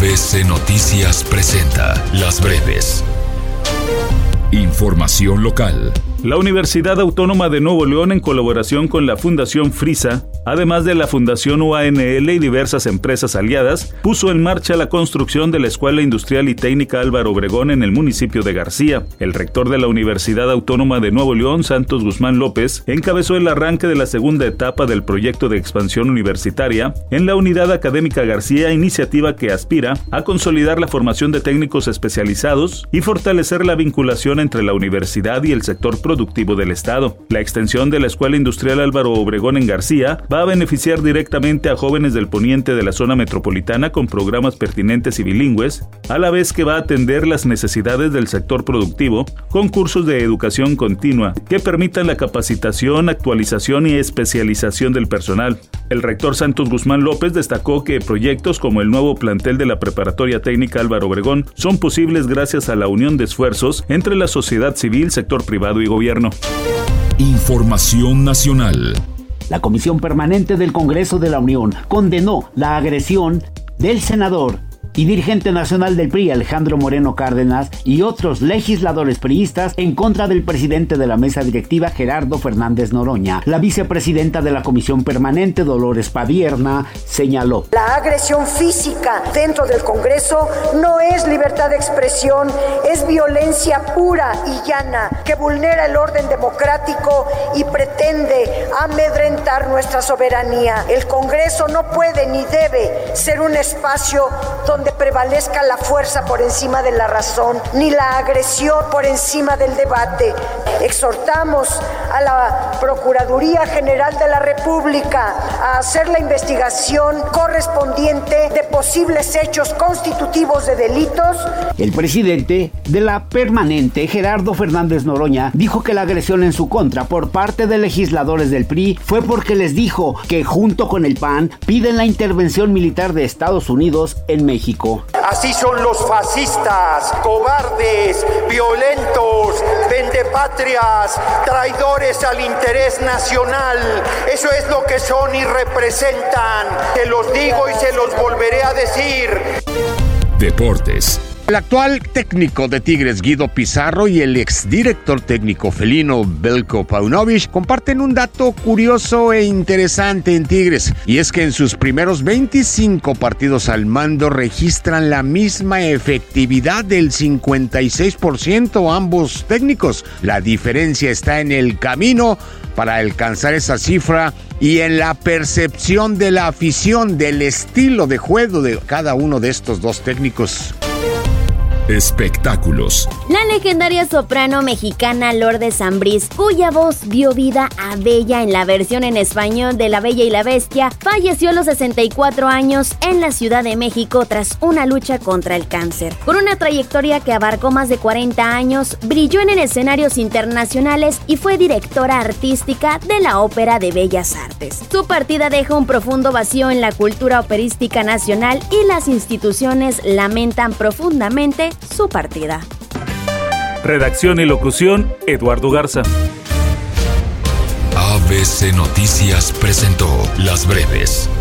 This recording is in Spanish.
ABC Noticias presenta Las Breves. Información local. La Universidad Autónoma de Nuevo León, en colaboración con la Fundación Frisa, además de la Fundación UANL y diversas empresas aliadas, puso en marcha la construcción de la Escuela Industrial y Técnica Álvaro Obregón en el municipio de García. El rector de la Universidad Autónoma de Nuevo León, Santos Guzmán López, encabezó el arranque de la segunda etapa del proyecto de expansión universitaria en la Unidad Académica García, iniciativa que aspira a consolidar la formación de técnicos especializados y fortalecer la vinculación entre la universidad y el sector productivo del Estado. La extensión de la Escuela Industrial Álvaro Obregón en García va a beneficiar directamente a jóvenes del poniente de la zona metropolitana con programas pertinentes y bilingües, a la vez que va a atender las necesidades del sector productivo con cursos de educación continua que permitan la capacitación, actualización y especialización del personal. El rector Santos Guzmán López destacó que proyectos como el nuevo plantel de la Preparatoria Técnica Álvaro Obregón son posibles gracias a la unión de esfuerzos entre la sociedad civil, sector privado y gobierno. Información nacional. La Comisión Permanente del Congreso de la Unión condenó la agresión del senador y dirigente nacional del PRI, Alejandro Moreno Cárdenas, y otros legisladores priistas en contra del presidente de la mesa directiva, Gerardo Fernández Noroña. La vicepresidenta de la Comisión Permanente, Dolores Padierna, señaló: la agresión física dentro del Congreso no es libertad de expresión, es violencia pura y llana que vulnera el orden democrático y pretende amedrentar nuestra soberanía. El Congreso no puede ni debe ser un espacio donde prevalezca la fuerza por encima de la razón, ni la agresión por encima del debate. Exhortamos a la Procuraduría General de la República a hacer la investigación correspondiente de posibles hechos constitutivos de delitos. El presidente de la Permanente, Gerardo Fernández Noroña, dijo que la agresión en su contra por parte de legisladores del PRI fue porque les dijo que junto con el PAN piden la intervención militar de Estados Unidos en México. Así son los fascistas, cobardes, violentos, vendepatrias, traidores al interés nacional. Eso es lo que son y representan. Se los digo y se los volveré a decir. Deportes. El actual técnico de Tigres, Guido Pizarro, y el exdirector técnico felino, Veljko Paunovic, comparten un dato curioso e interesante en Tigres, y es que en sus primeros 25 partidos al mando registran la misma efectividad del 56% ambos técnicos. La diferencia está en el camino para alcanzar esa cifra y en la percepción de la afición del estilo de juego de cada uno de estos dos técnicos. Espectáculos. La legendaria soprano mexicana Lourdes Ambrís, cuya voz dio vida a Bella en la versión en español de La Bella y la Bestia, falleció a los 64 años en la Ciudad de México tras una lucha contra el cáncer. Por una trayectoria que abarcó más de 40 años, brilló en escenarios internacionales y fue directora artística de la Ópera de Bellas Artes. Su partida deja un profundo vacío en la cultura operística nacional y las instituciones lamentan profundamente su partida. Redacción y locución, Eduardo Garza. ABC Noticias presentó Las Breves.